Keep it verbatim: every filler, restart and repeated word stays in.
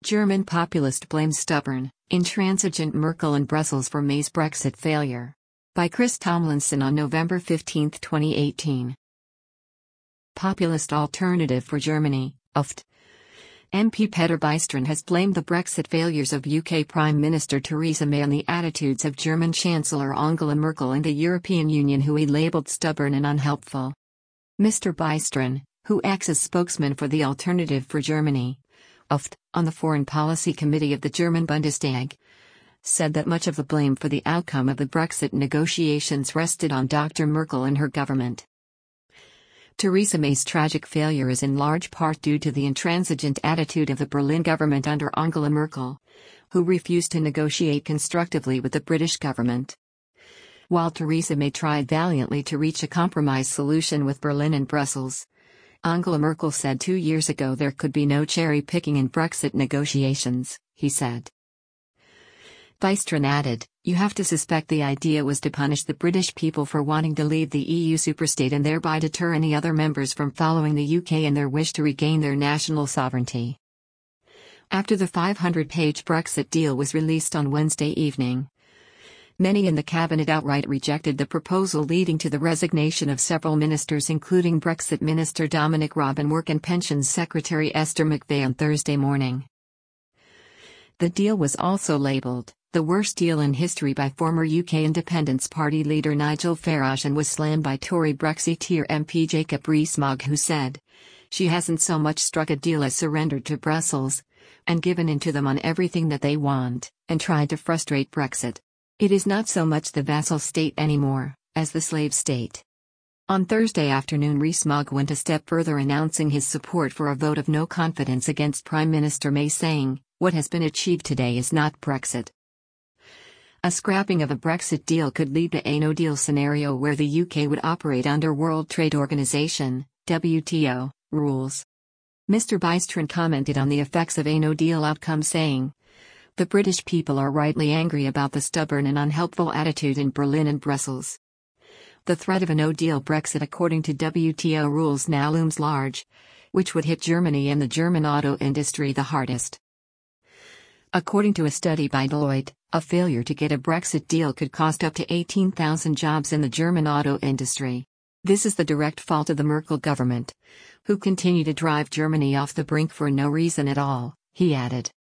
German populist blames stubborn, intransigent Merkel and Brussels for May's Brexit failure. By Chris Tomlinson on November fifteenth, twenty eighteen. Populist Alternative for Germany, U F T. M P Peter Bijstrom has blamed the Brexit failures of U K Prime Minister Theresa May on the attitudes of German Chancellor Angela Merkel and the European Union, who he labelled stubborn and unhelpful. Mister Bijstrom, who acts as spokesman for the Alternative for Germany, U F T, on the Foreign Policy Committee of the German Bundestag, said that much of the blame for the outcome of the Brexit negotiations rested on Doctor Merkel and her government. Theresa May's tragic failure is in large part due to the intransigent attitude of the Berlin government under Angela Merkel, who refused to negotiate constructively with the British government. While Theresa May tried valiantly to reach a compromise solution with Berlin and Brussels, Angela Merkel said two years ago there could be no cherry-picking in Brexit negotiations, he said. Bijstrom added, "You have to suspect the idea was to punish the British people for wanting to leave the E U superstate and thereby deter any other members from following the U K in their wish to regain their national sovereignty." After the five hundred page Brexit deal was released on Wednesday evening, many in the cabinet outright rejected the proposal, leading to the resignation of several ministers, including Brexit Minister Dominic Raab and Work and Pensions Secretary Esther McVey on Thursday morning. The deal was also labelled the worst deal in history by former U K Independence Party leader Nigel Farage, and was slammed by Tory Brexiteer M P Jacob Rees-Mogg, who said, "She hasn't so much struck a deal as surrendered to Brussels, and given in to them on everything that they want, and tried to frustrate Brexit. It is not so much the vassal state anymore, as the slave state." On Thursday afternoon, Rees-Mogg went a step further, announcing his support for a vote of no confidence against Prime Minister May, saying, "What has been achieved today is not Brexit." A scrapping of a Brexit deal could lead to a no-deal scenario where the U K would operate under World Trade Organization (W T O) rules. Mister Bijstrom commented on the effects of a no-deal outcome, saying, "The British people are rightly angry about the stubborn and unhelpful attitude in Berlin and Brussels. The threat of a no-deal Brexit according to W T O rules now looms large, which would hit Germany and the German auto industry the hardest." According to a study by Deloitte, a failure to get a Brexit deal could cost up to eighteen thousand jobs in the German auto industry. This is the direct fault of the Merkel government, who continue to drive Germany off the brink for no reason at all, he added.